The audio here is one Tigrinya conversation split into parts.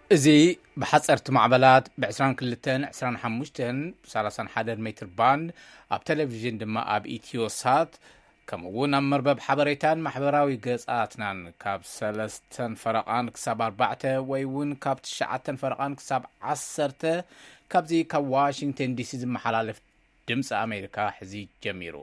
ازي بحصرت معبلات ب22 25 31 متر باند اب تلفزيون دما اب ايتيو سات كمون ام مربب حبريتان محبراوي قصاتنا كاب 3 فرقان كساب 4 ويون كاب 9 فرقان كساب 10 كابزي كواشنطن دي سي محلالف دمص امريكا حزي جميرو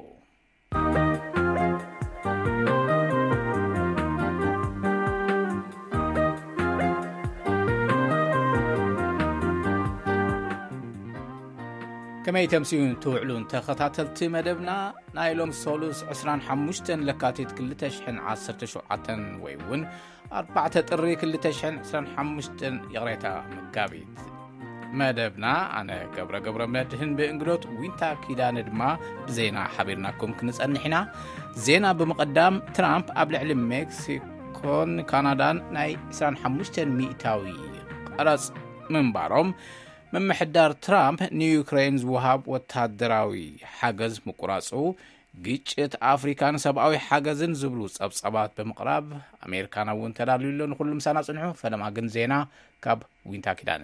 كما يتمسيون توعلون تخطاتلت مدبنا نايلوم سولوس 25 لكاتيت كل تشحن 10 شعاتن ويون 4 طري كل تشحن 25 يغريتا مقابيت مدبنا انا قبر مدهن بانجلوت وينتا كيدان دما بزينا حبيرناكم كنصنحنا زينا بمقدام ترامب ابلع مكسيكون كندان ناي 25 مئتاوي قرص منبارهم من محدار ترامب نيوكرين وهاب وتادراوي حجز مقراصو ግጭት አፍሪካን ሰብአዊ ሓገዝን ዝብሉ ጸብጸባት በመቅራብ አሜሪካና ወንተዳሉልን ሁሉም ሰና ጽንሑ ፈለማግን ዜና ካብ ዊንታ ኪዳነ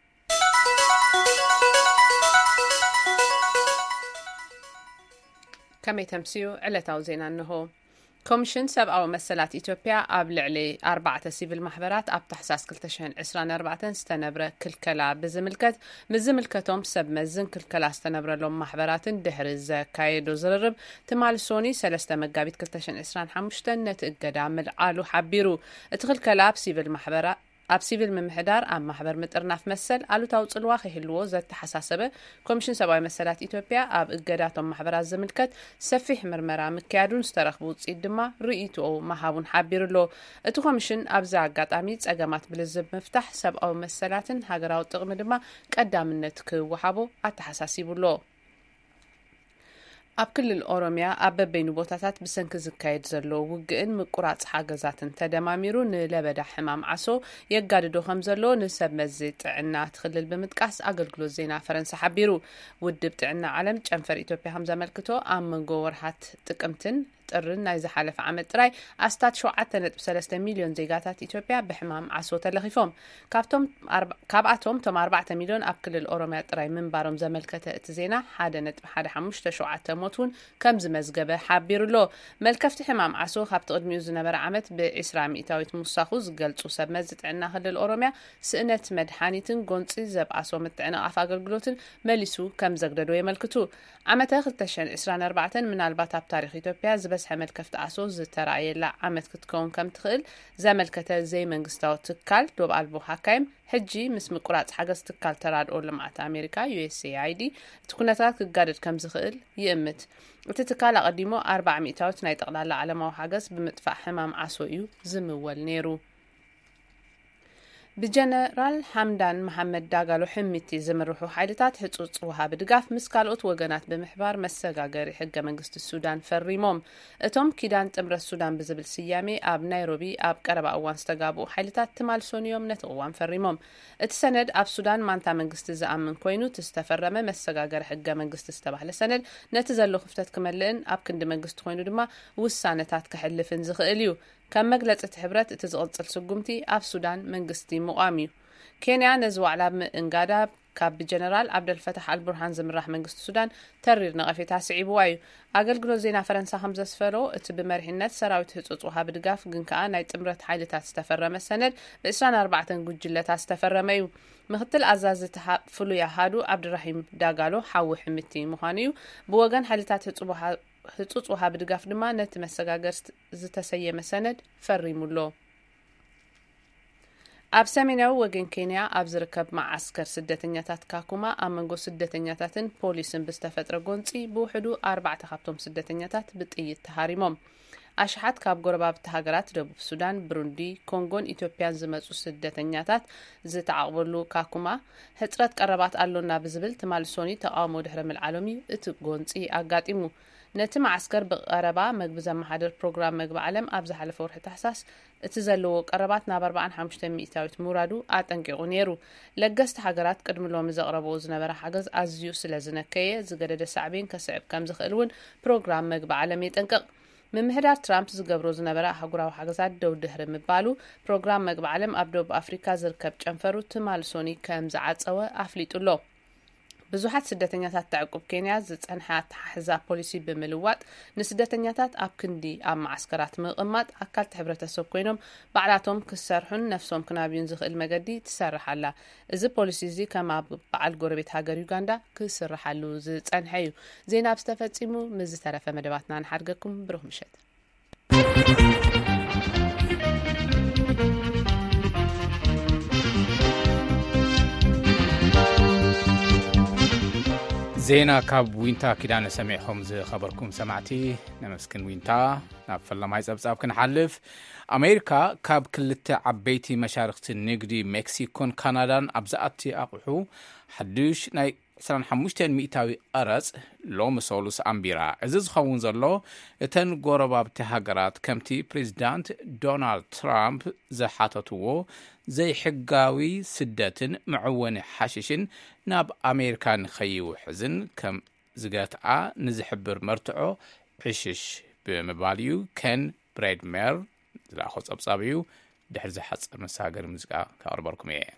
ከመይተምሲዩ ዕለታው ዜና እንሆ ኮሚሽን ሰብአዊ መሰላት ኢትዮጵያ ኣብ ልዕሊ 4 ሲቪል ማሕበራት ኣብ ታሕሳስ 2024 ዝተነብረ ክልከላ ብዝምልከት ምዝምልከቶም ሰብ መዝን ክልከላ ዝተነብረሎም ማሕበራትን ድሕሪ ዘካየዶ ዝርርብ ትማል ሶኒ 3 መጋቢት 2025 ነቲ እገዳ መልዓሉ ሓቢሩ እቲ ክልከላ ኣብ ሲቪል ምምሕዳር ኣብ ማሕበር ምጥርናፍ መሰል ኣሉታው ጽልዋ ክህልዎ ዘተሓሳሰበ ኮሚሽን ሰብአዊ መሰላት ኢትዮጵያ ኣብ እገዳቶም ማሕበራት ዝምልከት ሰፊሕ ምርመራ ምክያዱን ዝተረኽቡ ውጽኢት ድማ ርእይቶኡ መሃቡን ሓቢሩሎ እቲ ኮሚሽን ኣብዚ ኣጋጣሚ ጸገማት ብልዝብ ምፍታሕ ሰብአዊ መሰላትን ሃገራዊ ጥቕሚ ድማ ቀዳምነት ክወሃቦ ኣተሓሳሲቡሎ ኣብ ክልል ኦሮሚያ ኣብ በበይኑ ቦታታት ብሰንኪ ዝካየድ ዘሎ ውግእን ምቁራጽ ሓገዛትን ተደማሚሩ ንለበዳ ሕማም ዓሶ የጋድዶ ከም ዘሎ ንሰብ መዚ ጥዕና ትኽልል ብምጥቃስ ኣገልግሎት ዜና ፈረንሳ ሓቢሩ ውድብ ጥዕና ዓለም ጨንፈር ኢትዮጵያ ከም ዘመልክቶ ኣብ መንጎ ወርሃት ጥቅምትን ጥርን ናይ ዝሓለፈ ዓመት ጥራይ ኣስታት 7.3 ሚልዮን ዜጋታት ኢትዮጵያ ብሕማም ዓሶ ተለኺፎም ካብኣቶም ቶም 4 ሚልዮን ኣብ ክልል ኦሮሚያ ጥራይ ምንባሮም ዘመልከተ እቲ ዜና 1.157 ሞቱን ከም ዝመዝገበ ሓቢሩሎ መልከፍቲ ሕማም ዓሶ ካብቲ ቅድሚኡ ዝነበረ ዓመት ብ20 ሚእታዊት ሙሳኹ ዝገልጹ ሰብ መዚ ጥዕና ክልል ኦሮሚያ ስእነት መድሓኒትን ጎንፂ ዘብኣሶ ምጥዕናፍ ኣገልግሎትን መሊሱ ከም ዘግደዶ የመልክቱ ዓመተ 2024 ምናልባት ኣብ ታሪኽ ኢትዮጵያ ዝበስሐ መልከፍቲ ዓሶ ዝተራእየላ ዓመት ክትከውን ከም ትኽእል ዘመልከተ ዘይ መንግስታዊ ትካል ዶብ ኣልቦ ሓካይም ሕጂ ምስ ምቁራጽ ሓገዝ ትካል ተራድኦ ልምዓት ኣሜሪካ USAID እቲ ኩነታት ክጋደድ ከም ዝኽእል ይእምት እቲ ትካል ኣቐዲሞ 40 ሚእታዊት ናይ ጠቕላላ ዓለማዊ ሓገዝ ብምጥፋእ ሕማም ዓሶ እዩ ዝምወል ነይሩ بجنرال حمدان محمد داغالو حميتي زمرحو حيلتات حصوص وهاب دغاف مس كالوت وغنات بمحبار مسغاغري حق منግስት السودان فريموم اتوم كيدان طمره السودان بزبل سيامي اب نيروبي اب قربا اوان استغابو حيلتات تمال سونيوم نتوان فريموم اتسند اب سودان مانتا منግስት زامن كوينو تستفرمه مسغاغري حق منግስት استبحل سند نتزلو خفتت كملن اب كند منግስት كوينو دما وسانتات كحلفن زخيليو كم مجلس حبرت تزغلصل سقمتي أف سودان منجستي مقامي كينيا نزوع على انقادا كاب جنرال عبد الفتاح البرهان زمرح منجست السودان ترير نغفي تاسعي بوايو أقل قلوزينا فرنسا خمسة سفرو اتبمرحنات سراوت هتصوصوها بدقاف قنكا ناي تمرت حايلتات استفرم السند بإسران 4 قجلتات استفرميو مختل أزاز فلو يهادو عبد الرحيم داغالو حاو حمتي مخانيو بوغان حايلتات هتصوصوها بدقاف دما نت مسغاغر زتسيم سند فريمولو ኣብ ሰሜናዊ ወገን ኬንያ ኣብ ዝርከብ ማዓስከር ስደተኛታት ካኩማ ኣብ መንጎ ስደተኛታትን ፖሊስን ብዝተፈጥረ ጎንፂ ብውሕዱ 4 ካብቶም ስደተኛታት ብጥይት ተሃሪሞም ኣሽሓት ካብ ጎረባብቲ ሃገራት ደቡብ ሱዳን ብሩንዲ ኮንጎን ኢትዮጵያን ዝመጹ ስደተኛታት ዝተዓቕበሉ ካኩማ ህጽረት ቀረባት ኣሎና ብዝብል ተማልሶኒ ተቃውሞ ድሕረ መልዓሎሚ እቲ ጎንፂ ኣጋጢሙ ነቲ ማዓስከር ብቀረባ መግብ ዘመሓደር ፕሮግራም መግብ ዓለም ኣብ ዝሓለፈ ወርሒ ታሕሳስ እቲ ዘለዎ ቀረባት ናብ 45 ሚእታዊት ሙራዱ ኣጠንቂቑ ነይሩ ለገስቲ ሃገራት ቅድሚሎም ዘቕረበው ዝነበረ ሓገዝ ኣዝዩ ስለ ዝነከየ ዝገደደ ሳዕቤን ከስዕብ ከም ዝኽእል እውን ፕሮግራም መግብ ዓለም የጠንቅቕ ምምሕዳር ትራምፕ ዝገብሮ ዝነበረ ኣህጉራዊ ሓገዛት ደው ድሕሪ ምባሉ ፕሮግራም መግቢ ዓለም ኣብ ደቡብ ኣፍሪካ ዝርከብ ጨንፈሩ ትማል ሶኒ ከም ዝዓፀወ ኣፍሊጡሎ ብዙሓት ስደተኛታት ተዕቁብ ኬንያ ዝጸንሐ ኣተሓሕዛ ፖሊሲ ብምልዋጥ ንስደተኛታት ኣብ ክንዲ ኣብ ማዓስከራት ምቕማጥ ኣካልቲ ሕብረተሰብ ኮይኖም ባዕላቶም ክሰርሑን ነፍሶም ክናብዩን ዝኽእል መገዲ ትሰርሓላ እዚ ፖሊሲ እዚ ከም ኣብ በዓል ጎረቤት ሃገር ዩጋንዳ ክስርሓሉ ዝጸንሐ እዩ ዜና ብዝተፈጺሙ ምስ ዝተረፈ መደባትና ንሓድገኩም ብሩህ ምሽት ዜና ካብ ዊንታ ኪዳነ ሰሚዕኹም ዝኸበርኩም ሰማዕቲ ነመስክን ዊንታ ናብ ፈላማይ ጸብጻብ ክንሓልፍ ኣሜሪካ ካብ ክልተ ዓበይቲ መሻርክቲ ንግዲ ሜክሲኮን ካናዳን ኣብ ዝኣቲ ኣቑሑ ሓድሽ ናይ 25 ሚእታዊ ቀረጽ ሎሚ ሰሉስ ኣንቢራ እዚ ዝኸውን ዘሎ እተን ጎረባብቲ ሃገራት ከምቲ ፕሬዚዳንት ዶናልድ ትራምፕ ዝሓተትዎ ዘይሕጋዊ ስደትን መዕወኒ ሓሽሽን ናብ ኣሜሪካ ንኸይውሕዝን ከም ዝገትዓ ንዝሕብር መርትዖ ሕሽሽ ብምባል እዩ ኬን ብሬድሜር ዝለኣኾ ጸብጻብ እዩ ድሕሪ ዝሓፅር መሳገሪ ሙዚቃ ካቅርበልኩም እየ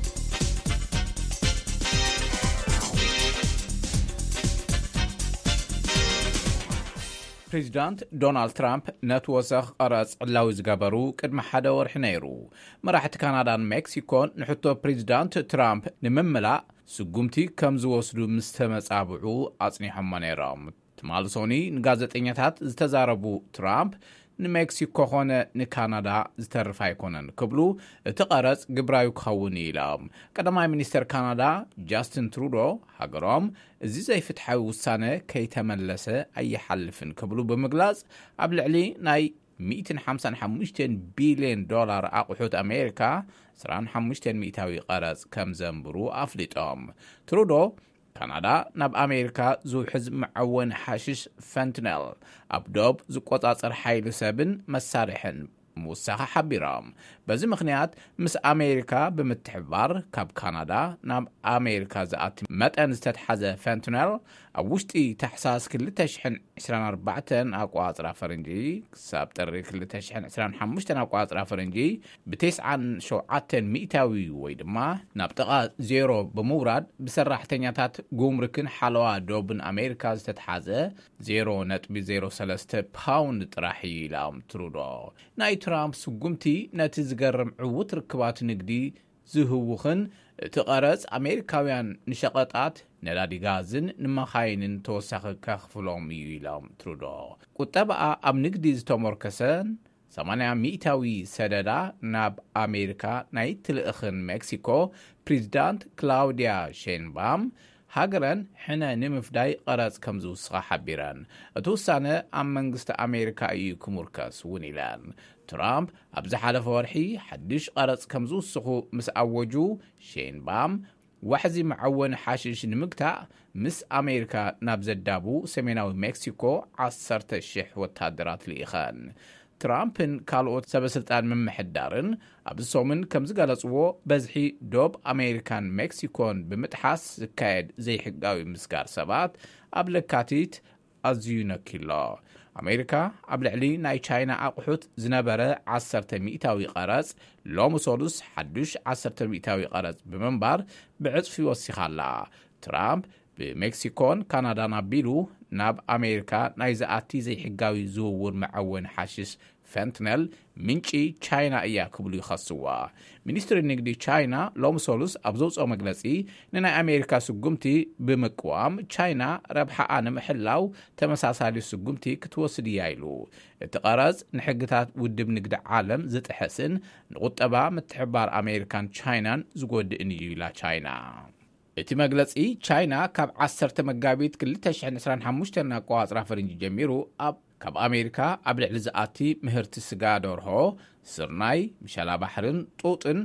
ፕሬዚዳንት ዶናልድ ትራምፕ ነቲ ወሰኽ ቀረጽ ዕላዊ ዝገበሩ ቅድሚ ሓደ ወርሒ ነይሩ መራሕቲ ካናዳን ሜክሲኮን ንሕቶ ፕሬዚዳንት ትራምፕ ንምምላእ ስጉምቲ ከም ዝወስዱ ምስ ተመጻብዑ ኣጽኒሖሞ ነይሮም ትማል ሶኒ ንጋዜጠኛታት ዝተዛረቡ ትራምፕ ንሜክሲኮ ኾነ ንካናዳ ዝተርፍ ኣይኮነን ክብሉ እቲ ቀረጽ ግብራዊ ክኸውን ኢሎም ቀዳማይ ሚኒስተር ካናዳ ጃስቲን ትሩዶ ሃገሮም እዚ ዘይፍትሓዊ ውሳነ ከይተመለሰ ኣይሓልፍን ክብሉ ብምግላጽ ኣብ ልዕሊ ናይ 155 ቢልዮን ዶላር ኣቑሑት ኣሜሪካ 25 ሚእታዊ ቀረጽ ከም ዘንብሩ ኣፍሊጦም ትሩዶ ካናዳ ናብ ኣሜሪካ ዝውሕዝ መዓወን ሓሽሽ ፈንትነል ኣብ ዶብ ዝቆጻጸር ሓይሊ ሰብን መሳርሕን ምውሳኺ ሓቢሮም በዚ ምኽንያት ምስ ኣሜሪካ ብምትሕባር ካብ ካናዳ ናብ ኣሜሪካ ዝኣቲ መጠን ዝተተሓዘ ፈንትነል ኣብ ውሽጢ ታሕሳስ 2024 ኣቋጽራ ፈረንጂ ክሳብ ጥሪ 2025 ኣቋጽራ ፈረንጂ ብ97 ሚእታዊ ወይ ድማ ናብ ጥቓ ዜሮ ብምውራድ ብሰራሕተኛታት ጉምሩክን ሓለዋ ዶብን ኣሜሪካ ዝተተሓዘ 0.03 ፓውንድ ጥራሕ ኢሎም ትሩዶ ናይ ትራምፕ ስጉምቲ ነቲ ዝገርም ዕውት ርክባት ንግዲ ዝህውኽን እቲ ቀረጽ ኣሜሪካውያን ንሸቐጣት ነዳዲ ጋዝን ንመኻይንን ተወሳኺ ከኽፍሎም እዩ ኢሎም ትሩዶ ቁጠባኣ ኣብ ንግዲ ዝተመርኮሰን 80 ሚእታዊ ሰደዳ ናብ ኣሜሪካ ናይ ትልእኽን ሜክሲኮ ፕሬዚዳንት ክላውዲያ ሼንባም ሃገረን ሕነ ንምፍዳይ ቀረጽ ከም ዝውስኻ ሓቢረን እቲ ውሳነ ኣብ መንግስቲ ኣሜሪካ እዩ ክሙርከስ እውን ኢለን ትራምፕ ኣብ ዝሓለፈ ወርሒ ሓድሽ ቀረጽ ከም ዝውስኹ ምስ ኣወጁ ሼንባም ዋሕዚ መዓወኒ ሓሽሽ ንምግታእ ምስ ኣሜሪካ ናብ ዘዳቡ ሰሜናዊ ሜክሲኮ 10,000 ወታደራት ልኢኸን ትራምፕን ካልኦት ሰበስልጣን ምምሕዳርን ኣብ ሶምን ከም ዝገለጽዎ በዝሒ ዶብ ኣሜሪካን ሜክሲኮን ብምጥሓስ ዝካየድ ዘይሕጋዊ ምስጋር ሰባት ኣብ ለካቲት ኣዝዩ ነኪሎ ኣሜሪካ ኣብ ልዕሊ ናይ ቻይና ኣቑሑት ዝነበረ 10 ሚእታዊ ቀረጽ ሎሚ ሰሉስ ሓድሽ 10 ሚእታዊ ቀረጽ ብምንባር ብዕጽፊ ወሲኻላ ትራምፕ ብሜክሲኮን ካናዳን ኣቢሉ ናብ ኣሜሪካ ናይ ዝኣቲ ዘይሕጋዊ ዝውውር መዓወን ሓሽሽ ፈንትነል ምንጪ ቻይና እያ ክብሉ ይኸስዋ ሚኒስትሪ ንግዲ ቻይና ሎሚ ሰሉስ ኣብ ዘውፅኦ መግለጺ ንናይ ኣሜሪካ ስጉምቲ ብምቅዋም ቻይና ረብሓኣ ንምሕላው ተመሳሳሊ ስጉምቲ ክትወስድ እያ ኢሉ እቲ ቀረጽ ንሕግታት ውድብ ንግዲ ዓለም ዝጥሕስን ንቁጠባ ምትሕባር ኣሜሪካን ቻይናን ዝጎድእን እዩ ኢላ ቻይና እቲ መግለጺ ቻይና ካብ 10 መጋቢት 2025 ኣቋጽራ ፈረንጂ ጀሚሩ ካብ ኣሜሪካ ኣብ ልዕሊ ዝኣቲ ምህርቲ ስጋ ደርሆ ስርናይ ምሸላ ባሕርን ጡጥን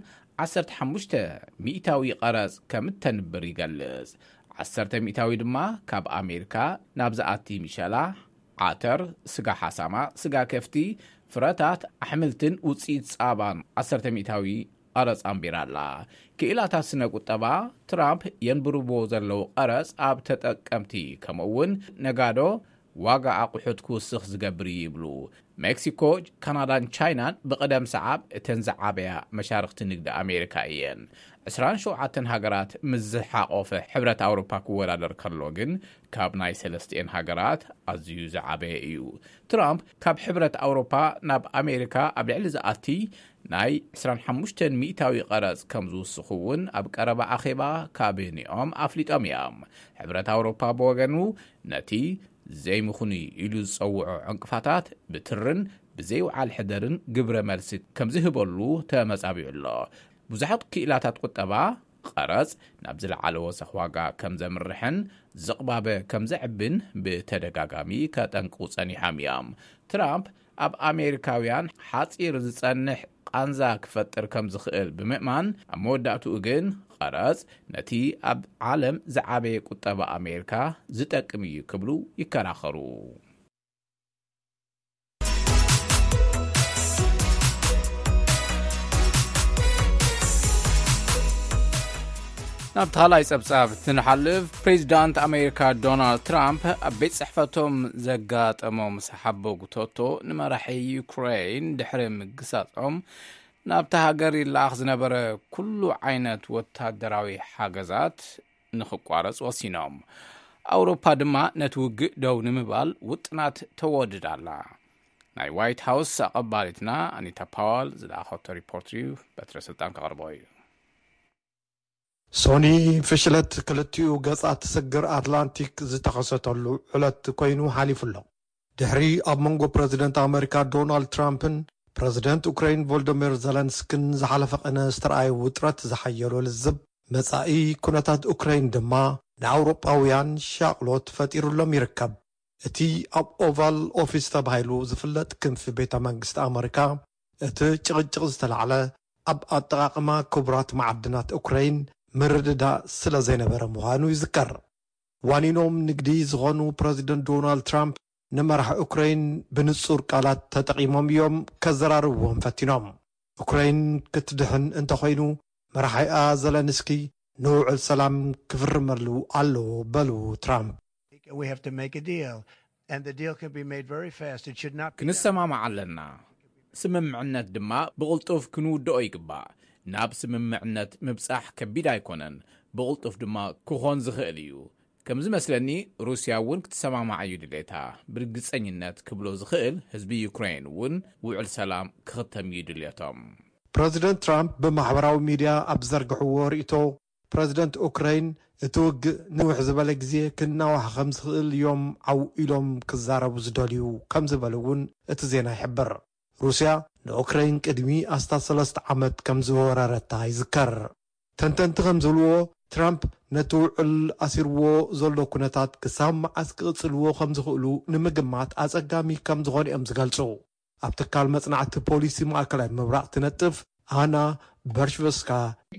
15 ሚእታዊ ቀረጽ ከም እተንብር ይገልጽ 10 ሚእታዊ ድማ ካብ ኣሜሪካ ናብ ዝኣቲ ምሸላ ዓተር ስጋ ሓሳማ ስጋ ከፍቲ ፍረታት ኣሕምልትን ውፅኢት ጻባን 10 ሚእታዊ ቀረጽ ኣንቢራላ ክኢላታት ስነ ቁጠባ ትራምፕ የንብርዎ ዘለው ቀረጽ ኣብ ተጠቀምቲ ከምኡውን ነጋዶ ዋጋ ኣቑሑት ክውስኽ ዝገብር ይብሉ። ሜክሲኮ ካናዳን ቻይናን ብቐደም ሰዓብ እተን ዝዓበያ መሻርክቲ ንግዲ ኣሜሪካ እየን 27 ሃገራት ምዝሓቆፈ ሕብረት ኣውሮፓ ክወዳደር ከሎ ግን ካብ ናይ 3 ሃገራት ኣዝዩ ዝዓበየ እዩ። ትራምፕ ካብ ሕብረት ኣውሮፓ ናብ ኣሜሪካ ኣብ ልዕሊ ዝኣቲ ናይ 25 ሚእታዊ ቀረጽ ከም ዝውስኹውን ኣብ ቀረባ ኣኼባ ካቢኔኦም ኣፍሊጦም እዮም። ሕብረት ኣውሮፓ ብወገኑ ነቲ ዘይምኹኒ ኢሉ ዝጸውዖ ዕንቅፋታት ብትርን ብዘይውዓል ሕደርን ግብረ መልሲ ከም ዝህበሉ ተመጻቢዑ ኣሎ። ብዙሓት ክኢላታት ቁጠባ ቀረጽ ናብ ዝለዓለ ወሰኽ ዋጋ ከም ዘምርሕን ዝቕባበ ከም ዘዕብን ብተደጋጋሚ ከጠንቅቑ ጸኒሖም እዮም። ትራምፕ ኣብ ኣሜሪካውያን ሓፂር ዝጸንሕ ቃንዛ ክፈጥር ከም ዝኽእል ብምእማን ኣብ መወዳእትኡ ግን ቀረጽ ነቲ ኣብ ዓለም ዝዓበየ ቁጠባ ኣሜሪካ ዝጠቅም እዩ ክብሉ ይከራኸሩ። ናብ ታላይ ጸብጻብ ትንሓልፍ ፕሬዚዳንት ኣሜሪካ ዶናልድ ትራምፕ ኣብ ቤት ጽሕፈቶም ዘጋጠሞም ሰሓበጉቶቶ ንመራሒ ዩክሬን ድሕሪ ምግሳጾም ናብታ ሃገር ይለኣኽ ዝነበረ ኩሉ ዓይነት ወታደራዊ ሓገዛት ንኽቋረጽ ወሲኖም። ኣውሮፓ ድማ ነቲ ውግእ ደው ንምባል ውጥናት ተወድዳላ። ናይ ዋይት ሃውስ ኣቐባሊትና ኣኒታ ፓወል ዝለኣኸቶ ሪፖርት እዩ በትረ ስልጣን ከቕርቦ እዩ። ሶኒ ፍሽለት ክልቲኡ ገጻት ስግር ኣትላንቲክ ዝተኸሰተሉ ዕለት ኮይኑ ሓሊፉሎ ድሕሪ ኣብ መንጎ ፕረዚደንት ኣሜሪካ ዶናልድ ትራምፕን ፕረዚደንት ዩክሬን ቮልዶሚር ዘለንስኪን ዝሓለፈ ቀነ ዝተረኣየ ውጥረት ዝሓየሎ ልዝብ መጻኢ ኩነታት ዩክሬን ድማ ንኣውሮጳውያን ሻቅሎት ፈጢሩሎም ይርከብ። እቲ ኣብ ኦቫል ኦፊስ ተባሂሉ ዝፍለጥ ክንፊ ቤተ መንግስቲ ኣሜሪካ እቲ ጭቕጭቕ ዝተላዕለ ኣብ ኣጠቓቕማ ክቡራት ማዕድናት ዩክሬን ምርድዳ ስለ ዘይነበረ ምዃኑ ይዝከር። ዋኒኖም ንግዲ ዝኾኑ ፕረዚደንት ዶናልድ ትራምፕ ንመራሒ ዩክሬን ብንጹር ቃላት ተጠቒሞም እዮም ከዘራርብዎም ፈቲኖም። ዩክሬን ክትድሕን እንተኾይኑ መራሒኣ ዘለንስኪ ንውዕል ሰላም ክፍርመሉ ኣለዎ በሉ ትራምፕ። ክንሰማማዕ ኣለና፣ ስምምዕነት ድማ ብቕልጡፍ ክንውድኦ ይግባእ። ናብ ስምምዕነት ምብጻሕ ከቢድ ኣይኮነን፣ ብቕልጡፍ ድማ ክኾን ዝኽእል እዩ። ከም ዝመስለኒ ሩስያ እውን ክትሰማማዕ እዩ ድሌታ። ብርግጸኝነት ክብሎ ዝኽእል ህዝቢ ዩክሬን እውን ውዕል ሰላም ክኽተም እዩ ድልየቶም። ፕረዚደንት ትራምፕ ብማሕበራዊ ሚድያ ኣብ ዘርግሕዎ ርእቶ ፕረዚደንት ዩክሬን እቲ ውግእ ንውሕ ዝበለ ግዜ ክናዋሕ ከም ዝኽእል እዮም ዓው ኢሎም ክዛረቡ ዝደልዩ ከም ዝበሉ እውን እቲ ዜና ይሕብር። ሩስያ ንዩክሬን ቅድሚ 3 ዓመት ከም ዝወረረታ ይዝከር። ተንተንቲ ከም ዝብልዎ ትራምፕ ነቲ ውዕል ኣሲርዎ ዘሎ ኩነታት ክሳብ መዓስ ክቕጽልዎ ከም ዝኽእሉ ንምግማት ኣጸጋሚ ከም ዝኾኑ እዮም ዝገልጹ። ኣብ ትካል መጽናዕቲ ፖሊሲ ማእከላይ ምብራቕ ትነጥፍ ኣና በርሽቨስካ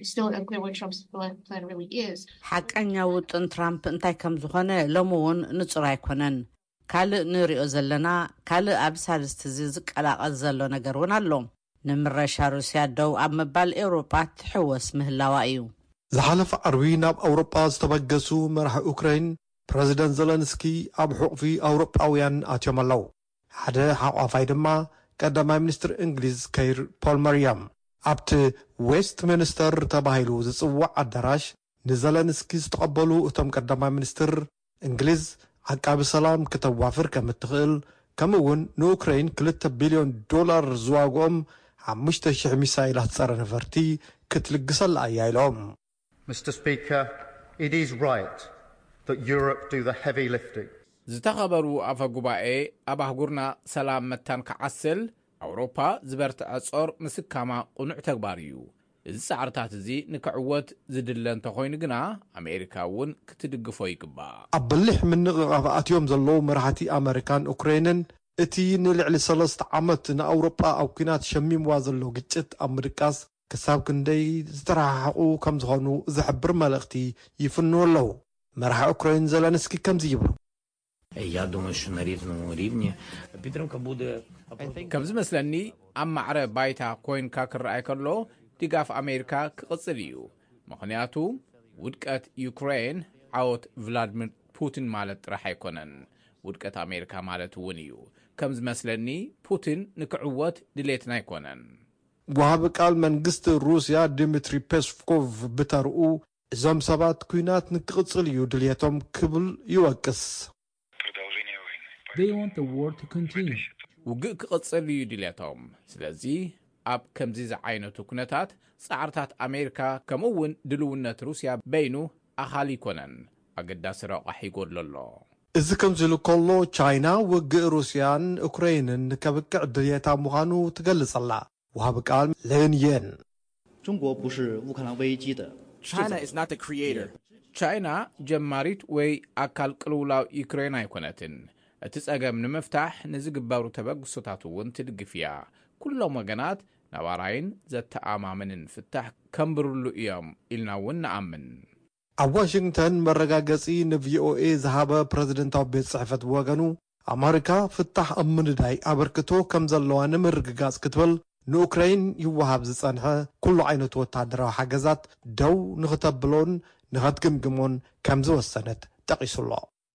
ሓቀኛ ውጥን ትራምፕ እንታይ ከም ዝኾነ ሎሚ እውን ንጹር ኣይኮነን። ካልእ ንሪኦ ዘለና ካልእ ኣብ ሳልስቲ ዝቀላቐል ዘሎ ነገር እውን ኣሎ። ንምረሻ ሩስያ ደው ኣብ ምባል ኤውሮጳ ትሕወስ ምህላዋ እዩ። ዝሓለፈ ዓርቢ ናብ ኣውሮጳ ዝተበገሱ መራሒ ዩክሬን ፕረዚደንት ዘለንስኪ ኣብ ሕቑፊ ኣውሮጳውያን ኣትዮም ኣለዉ። ሓደ ሓቋፋይ ድማ ቀዳማይ ሚኒስትር እንግሊዝ ከይር ፖልመር እዮም። ኣብቲ ዌስት ሚኒስተር ተባሂሉ ዝጽዋዕ ኣዳራሽ ንዘለንስኪ ዝተቐበሉ እቶም ቀዳማይ ሚኒስትር እንግሊዝ ዓቃቢ ሰላም ክተዋፍር ከም እትኽእል ከምኡውን ንዩክሬን $2 ቢልዮን ዝዋግኦም 5,000 ሚሳይላት ጸረ ነፈርቲ ክትልግሰላ እያ ኢሎም። Mr. Speaker, it is right that Europe do the heavy lifting. ዝተኸበሩ ኣፈ ጉባኤ ኣብ ኣህጉርና ሰላም መታን ክዓስል ኣውሮፓ ዝበርትዐ ጾር ምስካማ ቁኑዕ ተግባር እዩ። እዚ ጻዕርታት እዚ ንክዕወት ዝድለ እንተኾይኑ ግና ኣሜሪካ እውን ክትድግፎ ይግባእ። ኣብ በሊሕ ምንቕቓፍ ኣትዮም ዘለዉ መራሕቲ ኣሜሪካን ዩክሬንን እቲ ንልዕሊ 3 ዓመት ንኣውሮጳ ኣብ ኩናት ሸሚምዋ ዘሎ ግጭት ኣብ ምድቃስ ክሳብ ክንደይ ዝተረሓሓቑ ከም ዝኾኑ ዝሕብር መልእኽቲ ይፍንዉ ኣለዉ። መራሒ ዩክሬን ዘለንስኪ ከምዚ ይብሉ። ከም ዝመስለኒ ኣብ ማዕረ ባይታ ኮይንካ ክረኣይ ከሎ ድጋፍ ኣሜሪካ ክቕጽል እዩ። ምኽንያቱ ውድቀት ዩክሬን ዓወት ቭላድሚር ፑቲን ማለት ጥራሕ ኣይኮነን። ውድቀት ኣሜሪካ ማለት እውን እዩ ከም ዝመስለኒ ፑቲን ንክዕወት ድሌትና ኣይኮነን ወሃቢ ቃል መንግስቲ ሩስያ ዲሚትሪ ፔስኮቭ ብተርኡ እዞም ሰባት ኩናት ንክቕፅል እዩ ድልየቶም ክብል ይወቅስ They want the war to continue. ውግእ ክቕፅል እዩ ድልየቶም ስለዚ ኣብ ከምዚ ዝዓይነቱ ኩነታት ጻዕርታት ኣሜሪካ ከምኡውን ድልውነት ሩስያ በይኑ ኣኻል ይኮነን ኣገዳሲ ረቕሕ ይጎድለሎ እዚ ከምዚሉ ከሎ ቻይና ውግእ ሩስያን ኡክራይንን ከብቅዕ ድልየታ ምዃኑ ትገልጸላ ወሃቢ ቃል ለንየን China is not the creator. China ጀማሪት ወይ ኣካል ቅልውላው ዩክሬን ኣይኮነትን እቲ ጸገም ንምፍታሕ ንዝግበሩ ተበግሶታት እውን ትድግፍያ ኩሎም ወገናት ነባራይን ዘተኣማምንን ፍታሕ ከምብርሉ እዮም ኢልና እውን ንኣምን ኣብ ዋሽንግተን መረጋገጺ ንቪኦኤ ዝሃበ ፕረዚደንታዊ ቤት ጽሕፈት ወገኑ ኣሜሪካ ፍታሕ ኣብ ምንዳይ ኣበርክቶ ከም ዘለዋ ንምርግጋጽ ክትብል ንኡክራይን ይወሃብ ዝጸንሐ ኩሉ ዓይነት ወታደራዊ ሓገዛት ደው ንኽተብሎን ንኽትግምግሞን ከም ዝወሰነት ጠቒሱሎ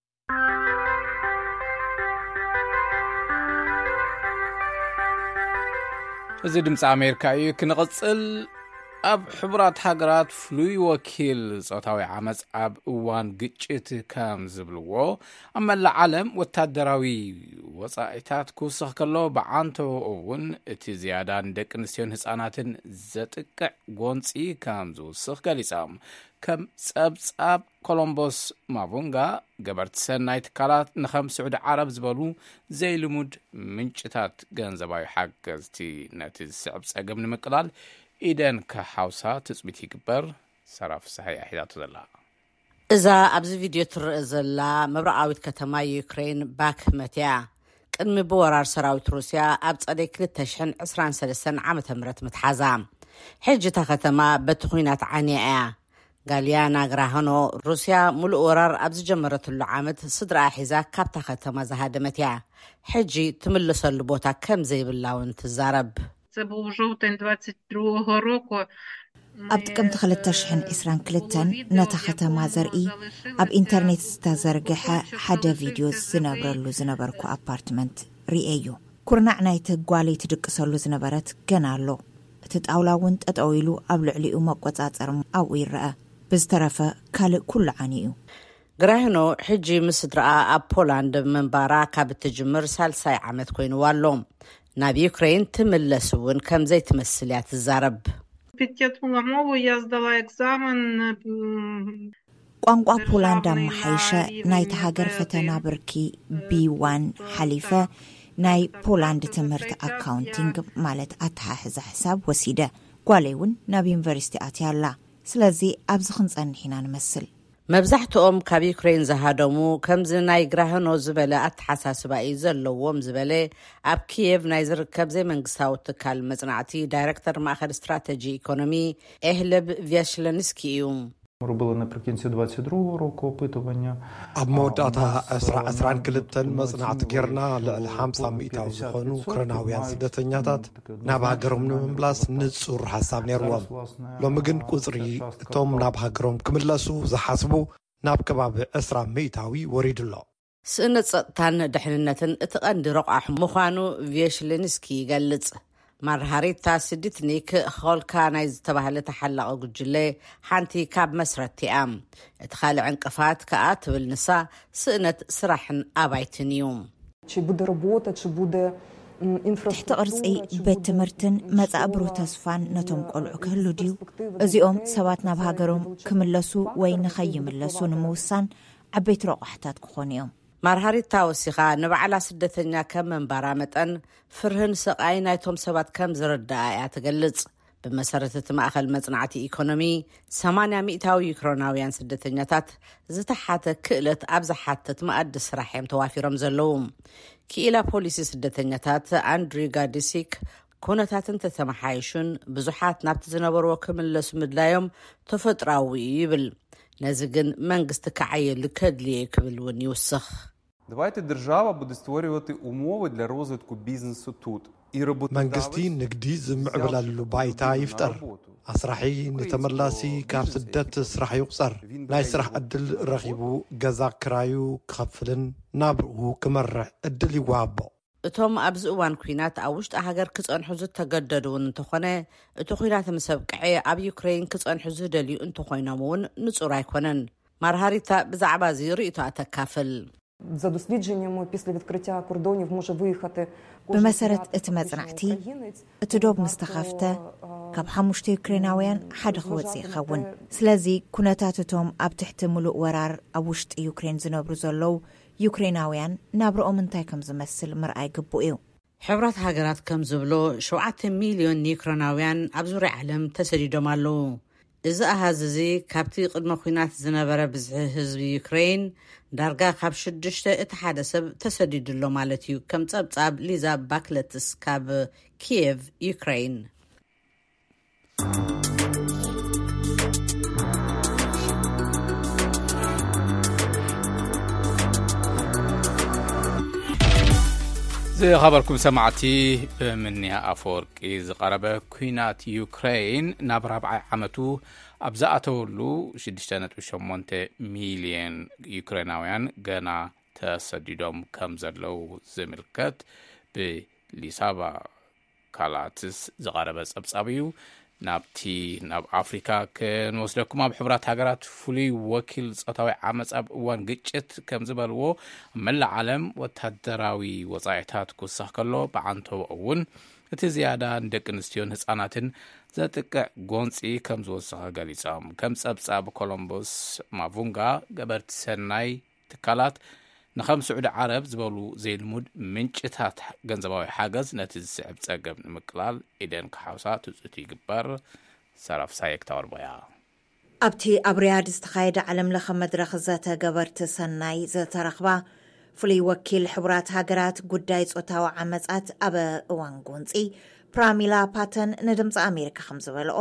እዚ ድምፂ ኣሜሪካ እዩ ክንቕጽል ኣብ ሕቡራት ሃገራት ፍሉይ ወኪል ጾታዊ ዓመፅ ኣብ እዋን ግጭት ከም ዝብልዎ ኣብ መላእ ዓለም ወታደራዊ ወጻኢታት ክውስኽ ከሎ ብዓንቶ እውን እቲ ዝያዳ ንደቂ ኣንስትዮን ህፃናትን ዘጥቅዕ ጎንፂ ከም ዝውስኽ ገሊፆም ከም ጸብጻብ ኮሎምቦስ ማቡንጋ ገበርቲ ሰናይ ትካላት ንኸም ስዑድ ዓረብ ዝበሉ ዘይልሙድ ምንጭታት ገንዘባዊ ሓገዝቲ ነቲ ዝስዕብ ጸገም ንምቅላል ኢደን ከሓውሳ ትጽቢት ይግበር ሰራፍ ሰሓይ ኣሒዳቱ ዘላ እዛ ኣብዚ ቪድዮ ትርአ ዘላ መብራቃዊት ከተማ ዩክሬን ባክመትያ ቅድሚ ብወራር ሰራዊት ሩስያ ኣብ ጸደይ 2023 ዓመተ ምህረት ምትሓዛ ሕጂ እታ ከተማ በቲ ኩናት ዓንያ እያ ጋልያና ግራህኖ ሩስያ ሙሉእ ወራር ኣብ ዝጀመረትሉ ዓመት ስድራ ሒዛ ካብታ ከተማ ዝሃደመት እያ ሕጂ ትምለሰሉ ቦታ ከም ዘይብላውን ትዛረብ ኣብ ጥቅምቲ 2022 ነታ ከተማ ዘርኢ ኣብ ኢንተርኔት ዝተዘርግሐ ሓደ ቪድዮ ዝነበርኩ ኣፓርትመንት ርኤዩ ኩርናዕ ናይቲ ጓለይ ትድቅሰሉ ዝነበረት ገና ኣሎ እቲ ጣውላ እውን ጠጠው ኢሉ ኣብ ልዕሊኡ መቆጻጸር ኣብኡ ይረአ ብዝተረፈ ካልእ ኩሉ ዓንዩ ግራህኖ ሕጂ ምስ ስድራኣ ኣብ ፖላንድ መንባራ ካብ እትጅምር ሳልሳይ ዓመት ኮይኑዋ ኣሎ ናብ ዩክሬን ትምለስ እውን ከም ዘይትመስል እያ ትዛረብ ቋንቋ ፖላንድ ኣመሓይሸ ናይቲ ሃገር ፈተና ብርኪ B1 ሓሊፈ ናይ ፖላንድ ትምህርቲ ኣካውንቲንግ ማለት ኣተሓሕዛ ሕሳብ ወሲደ ጓለይ እውን ናብ ዩኒቨርሲቲ ኣትያላ ስለዚ ኣብዚ ክንጸንሕ ኢና ንመስል መብዛሕትኦም ካብ ዩክሬን ዝሃደሙ ከምዚ ናይ ግራህኖ ዝበለ ኣተሓሳስባ እዩ ዘለዎም ዝበለ ኣብ ኪየቭ ናይ ዝርከብ ዘይመንግስታዊ ትካል መጽናዕቲ ዳይሬክተር ማእኸል ስትራቴጂ ኢኮኖሚ ኤህለብ ቪያሽለንስኪ እዩ ኣብ መወዳእታ 2022 መጽናዕቲ ጌርና ልዕሊ 50 ሚእታዊ ዝኾኑ ዩክሬናውያን ስደተኛታት ናብ ሃገሮም ንምምላስ ንጹር ሓሳብ ነይርዎም ሎሚ ግን ቁጽሪ እቶም ናብ ሃገሮም ክምለሱ ዝሓስቡ ናብ ከባቢ 20 ሚእታዊ ወሪድሎ ስእነት ጸጥታን ድሕንነትን እቲ ቀንዲ ረቕሕ ምዃኑ ቪያሽለንስኪ ይገልጽ ማርሃሪታ ስዲትኒክ ኸልካ ናይ ዝተባህለ ተሓላቐ ጉጅለ ሓንቲ ካብ መስረቲኣ እቲ ካልእ ዕንቅፋት ከዓ ትብል ንሳ ስእነት ስራሕን ኣባይትን እዩ ትሕቲ ቅርፂ ቤት ትምህርትን መጻእብሩ ተስፋን ነቶም ቆልዑ ክህሉ ድዩ እዚኦም ሰባት ናብ ሃገሮም ክምለሱ ወይ ንኸይምለሱ ንምውሳን ዓበይቲ ረቑሕታት ክኾኑ እዮም ማርሃሪታ ወሲኻ ንባዕላ ስደተኛ ከም መንባራ መጠን ፍርህን ስቃይ ናይቶም ሰባት ከም ዝረዳኣ እያ ትገልጽ ብመሰረት እቲ ማእኸል መጽናዕቲ ኢኮኖሚ 80 ሚእታዊ ዩክሬናውያን ስደተኛታት ዝተሓተ ክእለት ኣብ ዝሓትት መኣዲ ስራሕ እዮም ተዋፊሮም ዘለዉ ክኢላ ፖሊሲ ስደተኛታት አንድሪ ጋዲሲክ ኩነታትን ተተመሓይሹን ብዙሓት ናብቲ ዝነበርዎ ክምለሱ ምድላዮም ተፈጥራዊ ይብል ነዚ ግን መንግስቲ ከዓየሉ ከድልየ ክብል እውን ይውስኽ Давайте держава буде створювати умови для розвитку бізнесу тут. መንግስቲ ንግዲ ዝምዕብለሉ ባይታ ይፍጠር ኣስራሒ ንተመላሲ ካብ ስደት ስራሕ ይቁፀር ናይ ስራሕ ዕድል ረኺቡ ገዛ ክራዩ ክኸፍልን ናብርኡ ክመርሕ ዕድል ይዋሃቦ እቶም ኣብዚ እዋን ኩናት ኣብ ውሽጢ ሃገር ክጸንሑ ዝተገደዱ እንተኾነ እቲ ኩናት ምሰብቅዐ ኣብ ዩክሬን ክጸንሑ ዝደልዩ እንተኾይኖም እውን ንጹር ኣይኮነን ማርሃሪታ ብዛዕባ እዚ ርእይቶ ኣተካፍል ብመሰረት እቲ መጽናዕቲ እቲ ዶብ ምስተኻፍተ ካብ 5 ዩክሬናውያን ሓደ ክወፅእ ይኸውን ስለዚ ኩነታት እቶም ኣብ ትሕቲ ሙሉእ ወራር ኣብ ውሽጢ ዩክሬን ዝነብሩ ዘለዉ ዩክሬናውያን ናብርኦም እንታይ ከም ዝመስል ምርኣይ ግቡእ እዩ ሕብራት ሃገራት ከም ዝብሎ 7 ሚልዮን ዩክሬናውያን ኣብ ዙርያ ዓለም ተሰዲዶም ኣለዉ እዚ ኣሃዝ እዚ ካብቲ ቅድመ ኩናት ዝነበረ ብዝሒ ህዝቢ ዩክሬን ዳርጋ ካብ 6 እቲ ሓደ ሰብ ተሰዲድሎ ማለት እዩ ከም ጸብጻብ ሊዛ ባክለትስ ካብ ኪየቭ ዩክሬን ዝኸበርኩም ሰማዕቲ ብምንያ ኣፈወርቂ ዝቐረበ ኩናት ዩክሬን ናብ 4 ዓመቱ ኣብ ዝኣተወሉ 6.8 ሚልዮን ዩክሬናውያን ገና ተሰዲዶም ከም ዘለው ዝምልከት ብሊሳባ ካላትስ ዝቐረበ ጸብጻብ እዩ ናብ ኣፍሪካ ክንወስደኩም ኣብ ሕብራት ሃገራት ፍሉይ ወኪል ጾታዊ ዓመጽ ኣብ እዋን ግጭት ከም ዝበልዎ መላእ ዓለም ወታደራዊ ወጻኢታት ክውሳኽ ከሎ ብዓንተው እውን እቲ ዝያዳ ንደቂ ኣንስትዮን ህጻናትን ዘጥቅዕ ጎንፂ ከም ዝወሰኸ ገሊጾም ከም ጸብጻብ ኮሎምቦስ ማቡንጋ ገበርቲ ሰናይ ትካላት ንኸም ስዑድ ዓረብ ዝበሉ ዘይልሙድ ምንጭታት ገንዘባዊ ሓገዝ ነቲ ዝስዕብ ጸገም ንምቅላል ኢደን ክሓውሳ ትጽእቱ ይግበር ሰራፍ ሳይክ ተወርበያ ኣብቲ ኣብ ሪያድ ዝተኻየደ ዓለም ለኸ መድረኽ ዘተገበርቲ ሰናይ ዘተረኽባ ፍሉይ ወኪል ሕብራት ሃገራት ጉዳይ ጾታዊ ዓመጻት ኣብ እዋን ጎንፂ ፕራሚላ ፓተን ንድምፂ ኣሜሪካ ከም ዝበልኦ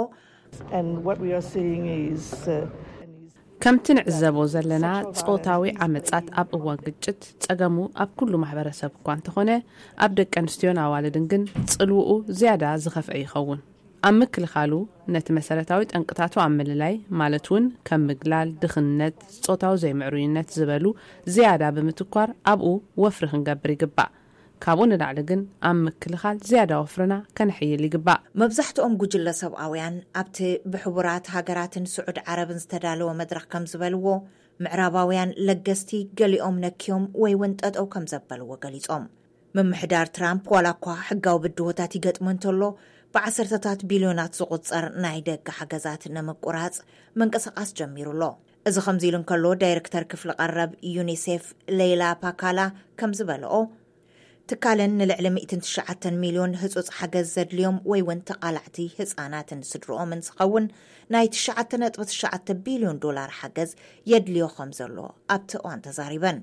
ከምቲ ንዕዘቦ ዘለና ጾታዊ ዓመጻት ኣብ እዋን ግጭት ጸገሙ ኣብ ኩሉ ማሕበረሰብ እኳ እንተኾነ ኣብ ደቂ ኣንስትዮን ኣዋልድን ግን ጽልውኡ ዝያዳ ዝኸፍአ ይኸውን ኣብ ምክልኻሉ ነቲ መሰረታዊ ጠንቅታቱ ኣብ ምልላይ ማለት እውን ከም ምግላል ድኽነት ጾታዊ ዘይምዕሩይነት ዝበሉ ዝያዳ ብምትኳር ኣብኡ ወፍሪ ክንገብር ይግባእ ካብኡ ንላዕሊ ግን ኣብ ምክልኻል ዝያዳ ወፍርና ከንሕይል ይግባእ መብዛሕትኦም ጉጅለ ሰብኣውያን ኣብቲ ብሕቡራት ሃገራትን ስዑድ ዓረብን ዝተዳለወ መድረኽ ከም ዝበልዎ ምዕራባውያን ለገስቲ ገሊኦም ነኪዮም ወይ እውን ጠጠው ከም ዘበልዎ ገሊጾም ምምሕዳር ትራምፕ ዋላ እኳ ሕጋዊ ብድሆታት ይገጥሞ እንተሎ ብዓሰርተታት ቢልዮናት ዝቝጸር ናይ ደገ ሓገዛት ንምቁራጽ መንቀሳቓስ ጀሚሩሎ እዚ ከምዚ ኢሉ እንከሎ ዳይሬክተር ክፍሊ ቀረብ ዩኒሴፍ ሌይላ ፓካላ ከም ዝበልኦ ትካለን ንልዕሊ 109 ሚልዮን ህጹጽ ሓገዝ ዘድልዮም ወይ እውን ተቓላዕቲ ህጻናትን ስድሮኦምን ዝኸውን ናይ 9.9 ቢልዮን ዶላር ሓገዝ የድልዮ ከም ዘሎ ኣብቲ እዋን ተዛሪበን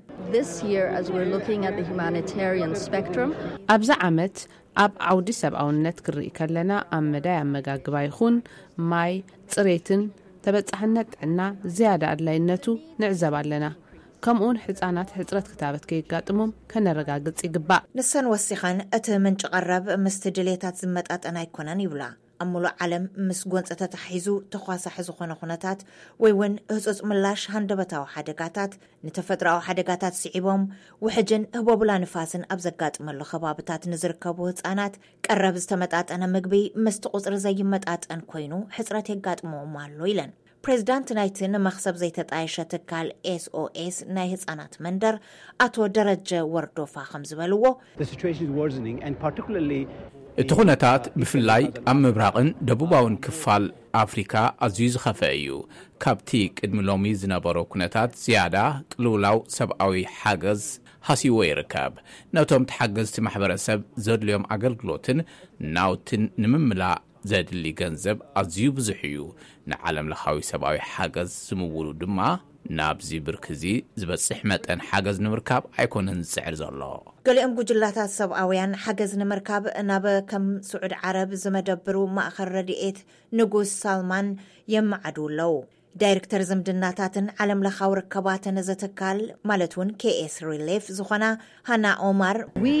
ኣብዛ ዓመት ኣብ ዓውዲ ሰብኣውነት ክርኢ ከለና ኣብ መዳይ ኣመጋግባ ይኹን ማይ ጽሬትን ተበጻሕነት ጥዕና ዝያዳ ኣድላይነቱ ንዕዘብ ኣለና ከምኡን ህጻናት ሕጽረት ክታበት ከይጋጥሞም ከነረጋግጽ ይግባእ ንሰን ወሲኸን እቲ ምንጭ ቀረብ ምስቲ ድሌታት ዝመጣጠን ኣይኮነን ይብላ ኣብ ሙሉእ ዓለም ምስ ጎንፂ ተታሒዙ ተኳሳሒ ዝኾነ ኩነታት ወይ እውን ህጹጽ ምላሽ ሃንደበታዊ ሓደጋታት ንተፈጥሮኣዊ ሓደጋታት ስዒቦም ውሕጅን ህቦቡላ ንፋስን ኣብ ዘጋጥመሉ ከባብታት ንዝርከቡ ህጻናት ቀረብ ዝተመጣጠነ ምግቢ ምስቲ ቁፅሪ ዘይመጣጠን ኮይኑ ሕጽረት የጋጥሞም ኣሎ ኢለን ፕሬዚዳንት ናይቲ ንመኽሰብ ዘይተጣየሸ ትካል SOS ናይ ህጻናት መንደር ኣቶ ደረጀ ወርዶፋ ከም ዝበልዎ እቲ ኩነታት ብፍላይ ኣብ ምብራቕን ደቡባውን ክፋል ኣፍሪካ ኣዝዩ ዝኸፍአ እዩ ካብቲ ቅድሚ ሎሚ ዝነበሮ ኩነታት ዝያዳ ቅልውላው ሰብኣዊ ሓገዝ ሃሲዎ ይርከብ ነቶም ተሓገዝቲ ማሕበረሰብ ዘድልዮም ኣገልግሎትን ናውትን ንምምላእ ዘድሊ ገንዘብ ኣዝዩ ብዙሕ እዩ ንዓለም ለኻዊ ሰብኣዊ ሓገዝ ዝምውሉ ድማ ናብዚ ብርክዚ ዝበጽሕ መጠን ሓገዝ ንምርካብ ኣይኮነን ዝስዕር ዘሎ ገሊኦም ጉጅላታት ሰብኣውያን ሓገዝ ንምርካብ ናብ ከም ስዑድ ዓረብ ዝመደብሩ ማእኸል ረድኤት ንጉስ ሳልማን የመዓዱ ኣለዉ ዳይሬክተር ዝምድናታትን ዓለም ለኻው ርከባትን ዘተካል ማለት እውን KS Relief ዝኾና ሃና ኦማር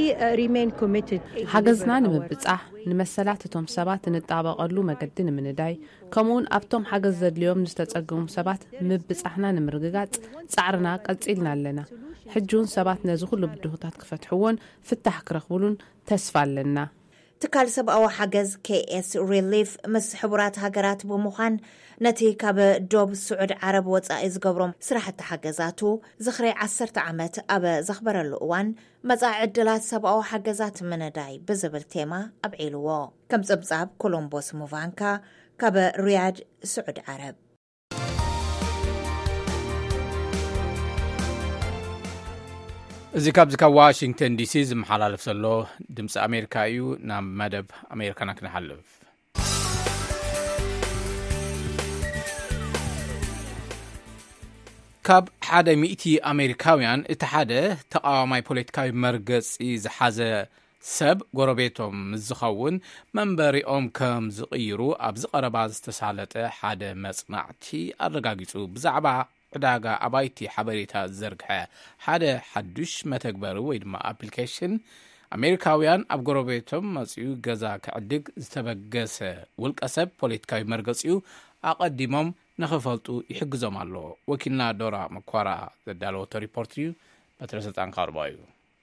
ሓገዝና ንምብጻሕ ንመሰላት እቶም ሰባት ንጣበቐሉ መገዲ ንምንዳይ ከምኡውን ኣብቶም ሓገዝ ዘድልዮም ዝተጸገሙ ሰባት ምብጻሕና ንምርግጋጽ ጻዕርና ቀጺልና ኣለና ሕጁን ሰባት ነዚ ኩሉ ብድሆታት ክፈትሕዎን ፍታሕ ክረኽቡሉን ተስፋ ኣለና ትካል ሰብኣዊ ሓገዝ KS Relief ምስ ሕቡራት ሃገራት ብምዃን ነቲ ካብ ዶብ ስዑድ ዓረብ ወጻኢ ዝገብሮም ስራሕቲ ሓገዛቱ ዝኽሪ 10 ዓመት ኣብ ዘኽበረሉ እዋን መጻኢ ዕድላት ሰብኣዊ ሓገዛት ምንዳይ ብዝብል ቴማ ኣብዒልዎ ከም ጽብጻብ ኮሎምቦስ ሙቫንካ ካብ ሪያድ ስዑድ ዓረብ እዚ ካብዚ ካብ ዋሽንግተን ዲሲ ዝመሓላለፍ ዘሎ ድምፂ ኣሜሪካ እዩ ናብ መደብ ኣሜሪካና ክንሓልፍ ካብ 100 ኣሜሪካውያን እቲ ሓደ ተቃዋማይ ፖለቲካዊ መርገፂ ዝሓዘ ሰብ ጎረቤቶም ዝኸውን መንበሪኦም ከም ዝቕይሩ ኣብ ዝቐረባ ዝተሳለጠ ሓደ መጽናዕቲ ኣረጋጊጹ ብዛዕባ ዕዳጋ ኣባይቲ ሓበሬታ ዘርግሐ ሓደ ሓዱሽ መተግበሪ ወይ ድማ ኣፕሊኬሽን ኣሜሪካውያን ኣብ ጎረቤቶም መጽኡ ገዛ ክዕድግ ዝተበገሰ ውልቀ ሰብ ፖለቲካዊ መርገፂኡ ኣቐዲሞም ንኽፈልጡ ይሕግዞም ኣሎ ወኪልና ዶራ መኳራ ዘዳለወቶ ሪፖርት እዩ በትረስልጣን ካርባ እዩ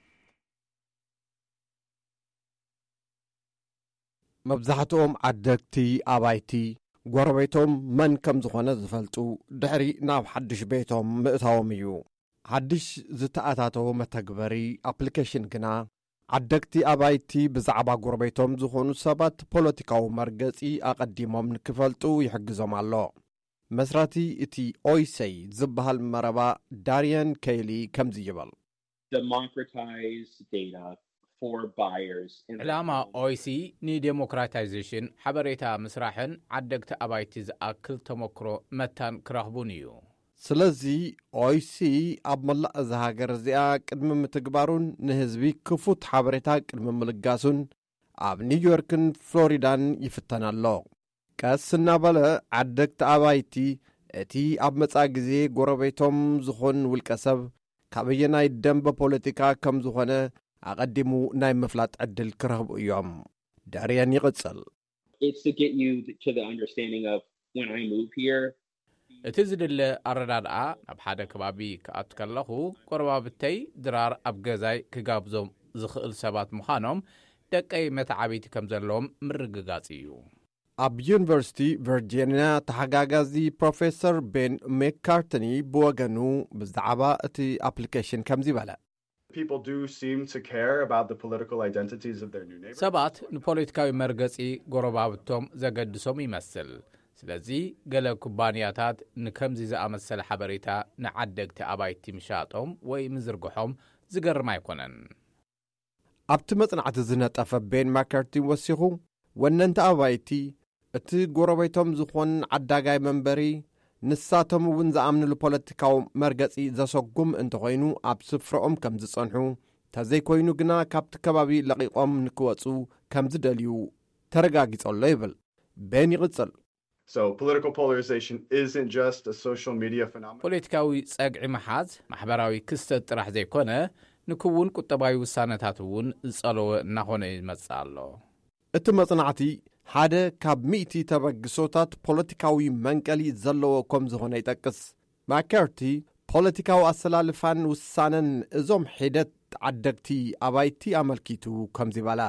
መብዛሕትኦም ዓደግቲ ኣባይቲ ጎረቤቶም መን ከም ዝኾነ ዝፈልጡ ድሕሪ ናብ ሓድሽ ቤቶም ምእታዎም እዩ ሓድሽ ዝተኣታተወ መተግበሪ ኣፕሊኬሽን ግና ዓደግቲ ኣባይቲ ብዛዕባ ጎረቤቶም ዝኾኑ ሰባት ፖለቲካዊ መርገፂ ኣቐዲሞም ንክፈልጡ ይሕግዞም ኣሎ መስራቲ እቲ ኦይሰይ ዝበሃል መረባ ዳሪየን ኬይሊ ከምዚ ይብል ዕላማ ኦይሲ ንዴሞክራታይዜሽን ሓበሬታ ምስራሕን ዓደግቲ ኣባይቲ ዝኣክል ተመክሮ መታን ክረኽቡን እዩ ስለዚ ኦይሲ ኣብ መላእ እዚ ሃገር እዚኣ ቅድሚ ምትግባሩን ንህዝቢ ክፉት ሓበሬታ ቅድሚ ምልጋሱን ኣብ ኒውዮርክን ፍሎሪዳን ይፍተን ኣሎ ቀስ እናበለ ዓደግቲ ኣባይቲ እቲ ኣብ መጻኢ ግዜ ጎረቤቶም ዝኾን ውልቀ ሰብ ካበየናይ ደንበ ፖለቲካ ከም ዝኾነ ኣቐዲሙ ናይ ምፍላጥ ዕድል ክረኽቡ እዮም ዳርያን ይቕጽል እቲ ዝድለ ኣረዳድኣ ናብ ሓደ ከባቢ ክኣቱ ከለኹ ጎረባብተይ ድራር ኣብ ገዛይ ክጋብዞም ዝኽእል ሰባት ምዃኖም ደቀይ መተዓበይቲ ከም ዘለዎም ምርግጋጽ እዩ ኣብ ዩኒቨርሲቲ ቨርጂንያ ተሓጋጋዚ ፕሮፌሰር ቤን ሜካርትኒ ብወገኑ ብዛዕባ እቲ ኣፕሊኬሽን ከምዚ በለ ሰባት ንፖለቲካዊ መርገፂ ጎረባብቶም ዘገድሶም ይመስል ስለዚ ገለ ኩባንያታት ንከምዚ ዝኣመሰለ ሓበሬታ ንዓደግቲ ኣባይቲ ምሻጦም ወይ ምዝርግሖም ዝገርም ኣይኮነን ኣብቲ መጽናዕቲ ዝነጠፈ ቤን ማካርቲ ወሲኹ ወነንቲ ኣባይቲ እቲ ጎረቤቶም ዝኾን ዓዳጋይ መንበሪ ንሳቶም እውን ዝኣምንሉ ፖለቲካዊ መርገፂ ዘሰጉም እንተኾይኑ ኣብ ስፍሮኦም ከም ዝጸንሑ ተዘይኮይኑ ግና ካብቲ ከባቢ ለቂቖም ንክወፁ ከም ዝደልዩ ተረጋጊጸሎ ይብል ቤን ይቕጽል ፖለቲካዊ ጸግዒ መሓዝ ማሕበራዊ ክስተት ጥራሕ ዘይኮነ ንክውን ቁጠባዊ ውሳነታት እውን ዝጸለወ እናኾነ ይመጽእ ኣሎ እቲ መጽናዕቲ ሓደ ካብ 100 ተበግሶታት ፖለቲካዊ መንቀሊ ዘለዎ ከም ዝኾነ ይጠቅስ ማካርቲ ፖለቲካዊ ኣሰላልፋን ውሳነን እዞም ሒደት ዓደግቲ ኣባይቲ ኣመልኪቱ ከምዚ በላ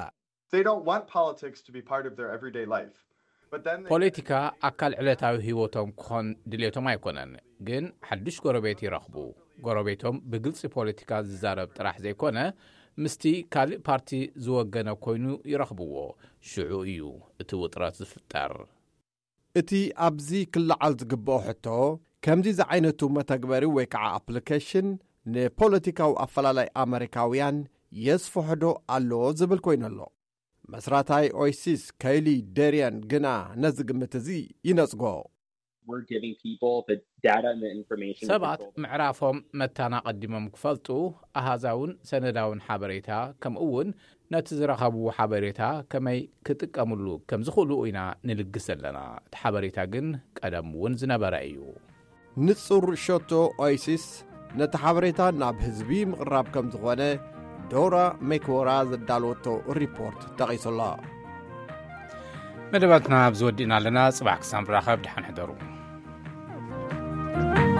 ፖለቲካ ኣካል ዕለታዊ ህይወቶም ክኾን ድሌቶም ኣይኮነን ግን ሓድሽ ጎረቤት ይረኽቡ ጎረቤቶም ብግልፂ ፖለቲካ ዝዛረብ ጥራሕ ዘይኮነ ምስቲ ካልእ ፓርቲ ዝወገነ ኮይኑ ይረኽብዎ ሽዑ እዩ እቲ ውጥረት ዝፍጠር እቲ ኣብዚ ክለዓል ዝግብኦ ሕቶ ከምዚ ዝዓይነቱ መተግበሪ ወይ ከዓ ኣፕሊኬሽን ንፖለቲካዊ ኣፈላላይ ኣሜሪካውያን የስፈሕዶ ኣሎ ዝብል ኮይኑ ኣሎ መስራታይ ኦይሲስ ኬይሊ ዳሪያን ግና ነዚ ግምት እዚ ይነጽጎ ሰባት ምዕራፎም መታና ቀዲሞም ክፈልጡ ኣሃዛውን ሰነዳውን ሓበሬታ ከምኡውን ነቲ ዝረኸብዎ ሓበሬታ ከመይ ክጥቀምሉ ከም ዝኽእሉ ኢና ንልግስ ዘለና እቲ ሓበሬታ ግን ቀደም እውን ዝነበረ እዩ ንጹር ሸቶ ኦይሲስ ነቲ ሓበሬታ ናብ ህዝቢ ምቕራብ ከም ዝኾነ ዶራ ሜክወራ ዘዳልወቶ ሪፖርት ተቒሱላ። መደባትና ብዝወዲእና ኣለና ጽባሕ ክሳብ ንራኸብ ድሓን ሕደሩ